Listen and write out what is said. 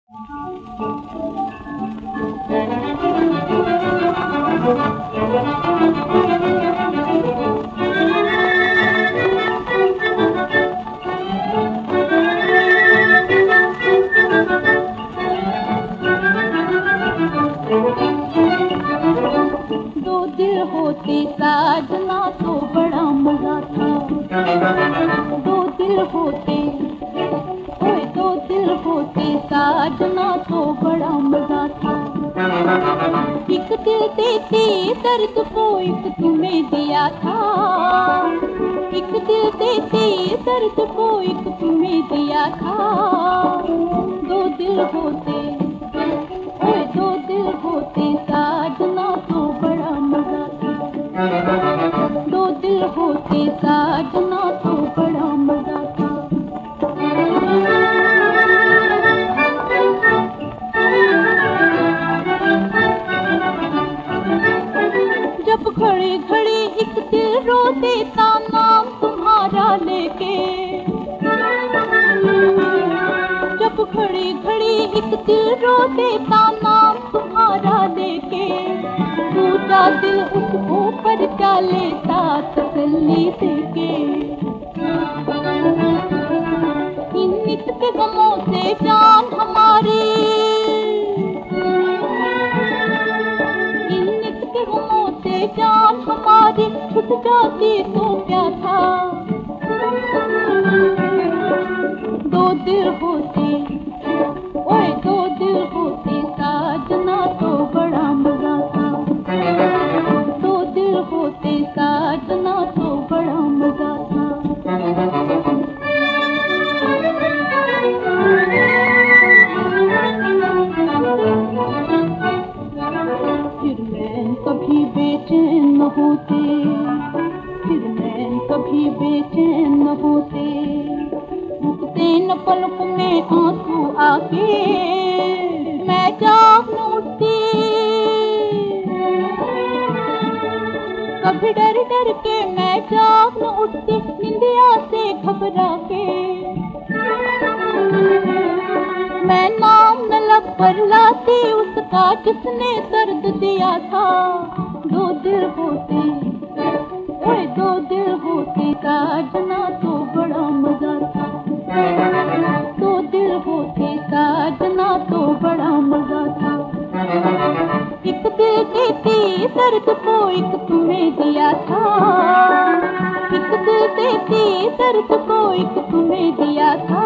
दो दिल होते साजना तो बड़ा मजा था। दो दिल होते, ओए दो दिल होते साजना तो बड़ा मजा था। एक दिल देते दर्द को एक तुम्हें दिया था। एक दिल देते दर्द को एक तुम्हें दिया था। दो दिल होते, ओए दो दिल होते साजना तो बड़ा मजा था। दो दिल होते साजना तो बड़ा मजा था। जब घड़ी घड़ी एक दिल रो देता नाम तुम्हारा लेके। जब घड़ी घड़ी एक दिल रो देता नाम तुम्हारा लेके। दूसरा दिल उसको पर क्या लेता तसल्ली देके। इन नित के गमों से जान हमारी, इन नित के गमों से जान हमारी छूट जाती तो क्या था। दो दिल होते, ओए दो दिल होते साजना तो बड़ा मजा था। दो दिल होते साजना तो बड़ा मजा था। फिर मैं कभी बेचैन न होते, फिर मैं कभी बेचैन न होते। रुकते न पलक में आंसू आके मैं जाग न उठती। कभी डर डर के मैं जाग न उठती निंदिया से घबरा के। मैं नाम न लब पर लाती उसका जिसने दर्द दिया था। दो दिल होते, ओए दो दिल होते साजना तो बड़ा मजा था। दो दिल होते साजना तो बड़ा मजा था। एक दिल देती दर्द को एक तुम्हें दिया था। एक दिल देती दर्द को एक तुम्हें दिया था।